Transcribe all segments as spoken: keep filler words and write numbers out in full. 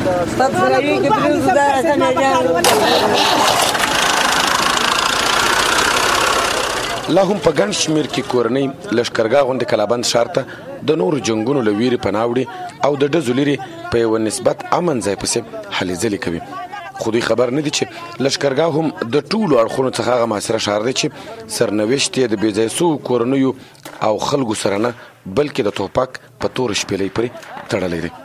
لا هم په ګڼ شمېر کې کورنۍ لښکرګاه غوندې کلابند ښار ته د نورو جنګونو له ویرې پناه وړي او د ډزو لرې په یوه نسبت امن ځای پسې هلې ځلې کوي. خو دوی خبر نه دي چې لښکرګاه هم د ټولو اړخونو څخه هغه معاصره ښار دی چې سرنوشت یې د بې ځای سوو کورنیو او خلکو سره نه بلکې د توپک په تور شپېلۍ پورې تړلی دی.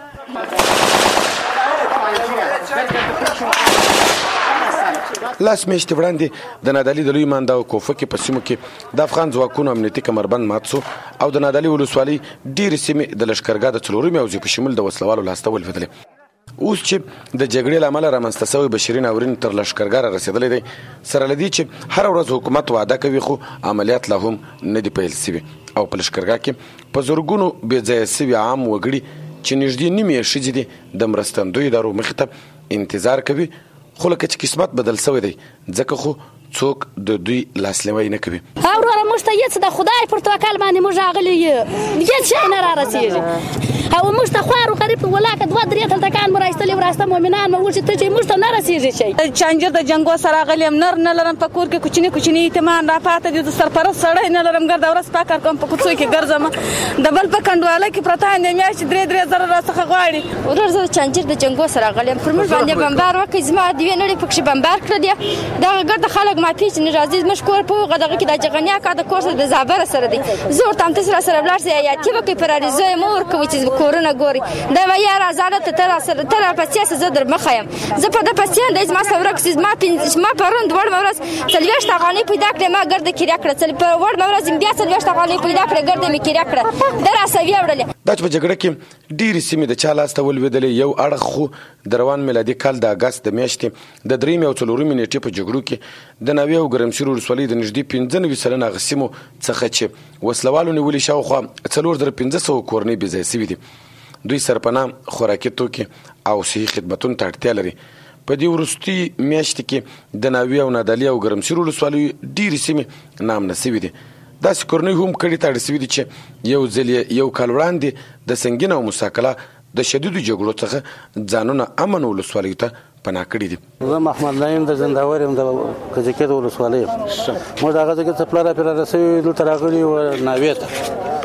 لاس میاشتې وړاندې د نادعلي د لوی مانده او کوفکې په سیمو کې د افغان ځواکونو امنیتي کمربند مات سو او د نادعلي ولسوالۍ ډېرې سیمې د لښکرګاه د څلورمې حوزې په شمول د وسلوالو لاسته ولوېدلې. اوس چې د جګړې له امله رامنځته شوی بشري ناورین تر لښکرګاه را رسېدلی دی، سره له دې چې هره ورځ حکومت وعده کوي خو عملیات لا هم نه دي پیل سوي او په لښکرګاه کې په زرګونو بې ځایه سوي عام وګړي چې نږدې نیمې یې ښځې دي د مرستندویو ادارو مخې ته انتظار کوي. خو لکه چې قسمت بدل شوی دی ځکه خو څوک د دوی لاسلیوی نه کوي. او وروره موږ ته هېڅ د خدای پر توکل باندې موږ راغلي یو هېڅ شی نه را رسېږي او موږ ته خوارو غریب ولاکه دوه درې تلتکان مو رایستلي وراسته مؤمنان مو وچې ته چې موږ ته نه رسېږي شی. چانجر د جنګو سره راغلی یم، نر نه لرم، په کور کې کوچني کوچني یتیمان را پاته دي، د سرپرست سړی نه لرم، ګرده ورځ پا کار کوم، په کوڅو کې ګرځم، د بل په کنډواله کې پرته یم، د میاشتې درې درې زره راڅخه غواړي. ورور زه د چانجر د جنګو سره راغلی یم، پر موږ باندې بمبار وکړئ، زما د یوې نړۍ پکښې بمبار کړه دي، دغه ګرده خلک ما پېژني، راځي زموږ کور په هغه دغه کې د جغنیا کار د کور سره د زابره سره دی، زه ورته همداسې راسره ولاړ سئ حیاتي وکړئ، پر عریضو یې مه ورکوئ چې کورونه ګورئ، دا به یا راځه ته ته راسره ته راپسې سه، زه در مخه یم، زه په ده پسې یم، دی زما سره ورک سي، زما ما پرون دوړمه ورځ څلوېښت افغانۍ پیدا کړې، ما ګرده کریا کړه، په وړمه ورځ بیا څلوېښت افغانۍ پیدا کړې، ګرده مې کریا کړه، ده راسه ویوړلې. دا چې په جګړه کې ډېرې سیمې د چا لاسته ولوېدلې، یو اړخ خو د روان میلادي کال د اګست د میاشتې د درېیمې او څلورمې نېټې په جګړو کې د ناوې او ګرمسیر ولسوالۍ د نږدې پنځه نوي سلنه هغه سیمو څخه چې وسلوالو نیولې شاوخوا څلور زره پنځه سوه کورنۍ بې ځایه سوي دي. دوی سرپناه، خوراکي توکي او صحي خدمتونو ته اړتیا لري. په دې وروستي میاشتې کې د ناوې او نادعلي او ګرمسیر ولسوالیو ډېرې سیمې نامنه سوي دي. داسې کورنۍ هم کډې ته اړ سوي دي چې یو ځل یو کال وړاندې د سنګین او مساکله د شدیدو جګړو څخه ځانونه امن ولسوالیو ته پناه کړي دي. زه محمد نعیم د زنداور یم، د کجکي د ولسوالۍ یم. موږ د هغه ځای کې څه پلاره پلاره رسوي دلته راغلي یو ناوې ته،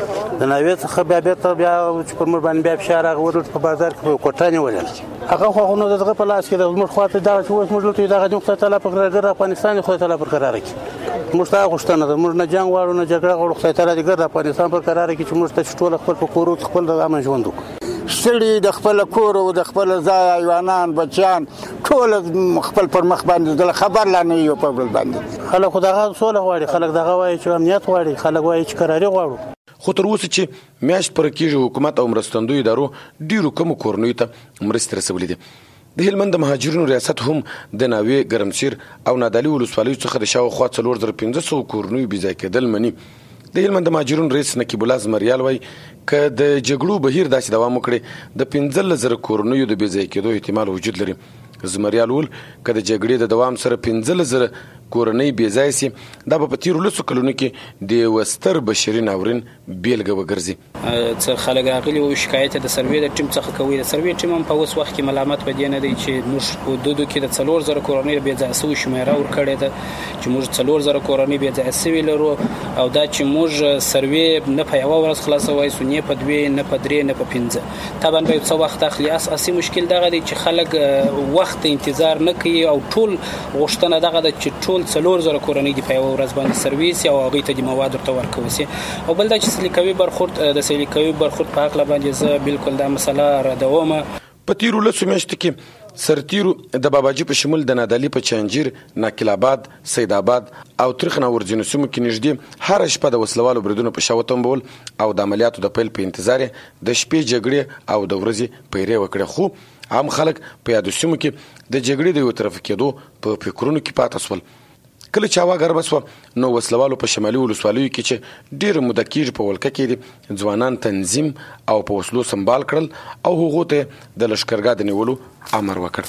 د ناوې څخه بیا بېرته بیا چې پر موږ باندې بیا فشار راغی، دلته په بازار کې په کوټه نیولل، هغه خو خو نو دغه په لاس کې د زموږ خوا ته دغه چې اوس موږ دلته دغه خدای تعالی په ګرد افغانستان خدای تعالی پر قرار کړي، موږ ته غوښتنه ده، موږ نه جنګ غواړو نه جګړه غواړو، خدای تعالی دې ګرد افغانستان پر قرار کړي چې موږ ته ټول خپل په کورو خپل د امن ژوند وکړو. سړي د خپل کور او د خپل ځای حیوانان بچیان ټول خپل پر مخ باندې د خبر لا نه یو په بل باندې. خلک خو دغه سوله غواړي، خلک دغه وایي چې امنیت غواړي، خلک وایي چې قراري غواړو. خو تر اوسه چې میاشت پوره کېږي حکومت او مرستندویو ادارو ډېرو کمو کورنیو ته مرستې رسولې دي. د هلمند د مهاجرینو ریاست هم د ناوې، ګرمسیر او نادعلي ولسوالیو څخه د شاوخوا څلور زره پنځه سوه کورنیو بې ځای کېدل مني. د هلمند د مهاجرینو رئیس نقیب الله زمریال وایي که د جګړو بهیر داسې دوام وکړي د پنځلس زره کورنیو د بې ځای کېدو احتمال وجود لري. زمریال وویل که د جګړې د دوام سره پنځلس زره کورنۍ بې ځایه سي، دا به په تېرو لسو کلونو کې د یوه ستر بشري ناورین بیلګه وګرځي. څه خلک راغلي وو شکایت د سروې د ټیم څخه کوي، د سروې ټیم هم په اوس وخت کې ملامت په دې نه دی چې موږ په حدودو کې د څلور زره کورنۍ بې ځایه سوو شمېره ورکړې ده، چې موږ څلور زره کورنۍ بې ځایه سوي لرو، او دا چې موږ سروې نه په یوه ورځ خلاصوای سو، نه په دوې، نه په درې، نه په پنځه، طبعا به یو څه وخت اخلي. اساسي مشکل دغه دی چې خلک وخت انتظار نه کوي او ټول غوښتنه دغه ده چې ټول څلور زره کورنۍ دي په یوه ورځ باندې سرویس او هغوی ته د مواد ورته ورکوي سي. او بل دا چې سلیقوي برخورد د سلیقوي برخورد په هکله باندې زه بالکل دا مسله ردوم. په تېرو لسو میاشتو کې سرتیرو د باباجي په شمول د نادعلي په چنجیر، ناکل-آباد، سید آباد او ترخ ناور ځینو سیمو کې نږدې هره شپه د وسلوالو بریدونو په شا وتمبول او د عملیاتو د پیل په انتظار د شپې جګړې او د ورځې پیرې وکړې. خو عام خلک په یادو سیمو کې د جګړې د یو طرفه کېدو په فکرونو کې پاته شول. کله چې هوا ګرمه شوه نو وسلوالو په شمالي ولسوالیو کې چې ډېره موده کېږي په ولکه کې دي ځوانان تنظیم او په وسلو سنبال کړل او هغو ته د لښکرګاه د نیولو امر وکړ.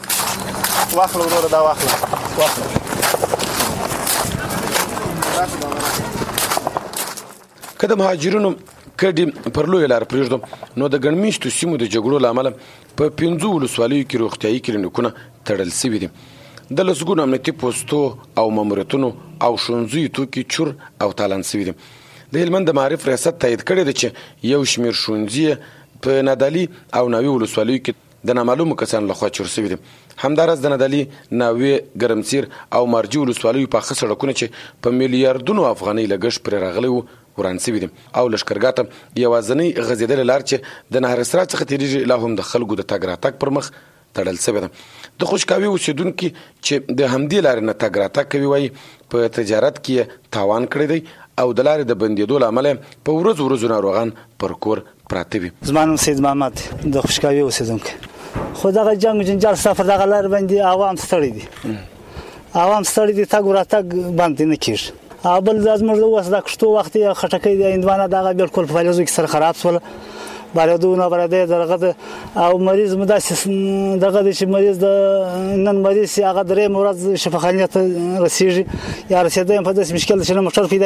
واخله وروره دا واخله واخله. که د مهاجرینو کډې پر لویه لار پرېږدو نو د ګڼ مېشتو سیمو د جګړو له امله په پنځو ولسوالیو کې روغتیایي کلینیکونه تړل سوي دي. د لسګونو امنیتي پوستو او ماموریتونو او ښوونځیو توکي چور او تالان سوي دي. د هلمند د معارف ریاست تایید کړی دی چې یو شمېر ښوونځي په نادعلي او ناوې ولسوالیو کې د نامعلومو کسانو لخوا چور سوي دي. همداراز د نادعلي، ناوې، ګرمسیر او مارجې ولسوالیو پاخه سړکونه چې په میلیاردونو افغانۍ لګښت پرې راغلی وو وران سوي دي او لښکرګاه ته یوازینۍ غځېدلې لار چې د نهر اسرار څخه تېرېږي لا هم د خلکو د تګ راتګ پر مخ تړل سوې ده. د خوشکاوي اوسېدونکي چې د همدې لارې نه تګ راتګ کوي وایي په تجارت کې یې تاوان کړی دی او د لارې د بندېدو له امله په ورځو ورځو ناروغان پر کور پراته وي. زما نوم سید محمد د خوشکاوي اوسېدونکی. خو دغه جنګ جنجال سفر دغه لار باندې عوام ستړي دي عوام ستړي دي تګ راتګ بند نه کېږي. او بل زموږ د اوس د کښتو وخت یې خټکۍ د هندوانه دغه بالکل په فلزو کې سره خراب شول باریدونه باریدې درغه او مریض مداسې دغه د چې مریض د نن مریض هغه درې مرض شفاخانه ته رسیږي یا رسیدای په داسې مشکل چې موټر پیدا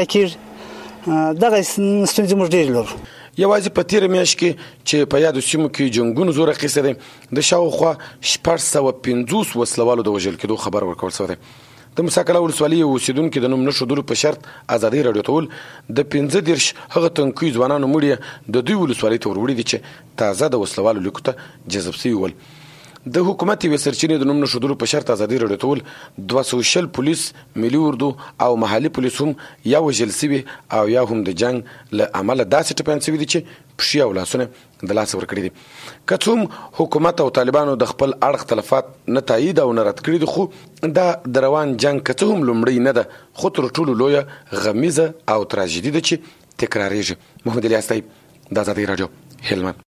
کیږي دغه ستونزې موږ ډېر لرو. یوازې په تېره میاشت کې چې په یادو سیمو کې جنګونو زور اخیستی دی د شاوخوا شپږ سوه پنځوس وسلوالو د وژل کېدو خبر ورکول شوی دی. د موسی قلعه ولسوالۍ اوسېدونکي د نوم نه ښودلو په شرط ازادۍ راډیو ته وویل د پنځه دېرش هغه تنکیو ځوانانو مړي د دوی ولسوالۍ ته وروړي دي چې تازه د وسلوالو لیکو ته جذب سوي ول. د حکومت یوې سرچینې د نوم نه ښودلو په شرط ازادۍ راډیو ته وویل دوه سوه شل پولیس، ملي اردو او محلي پولیس هم یا وژل سوي او یا هم د جنګ له امله داسې ټپیان سوي دي چې پښې او لاسونه د لاسه ورکړي دي. که څه هم حکومت او طالبانو د خپل اړخ تلفات نه تایید او نه رد کړي دي خو دا د روان جنګ که څه هم لومړی نه ده خو تر ټولو لویه غمیزه او تراژیدي ده چې تکراریږي. محمد الیاس طیب، د ازادۍ راډیو، هلمند.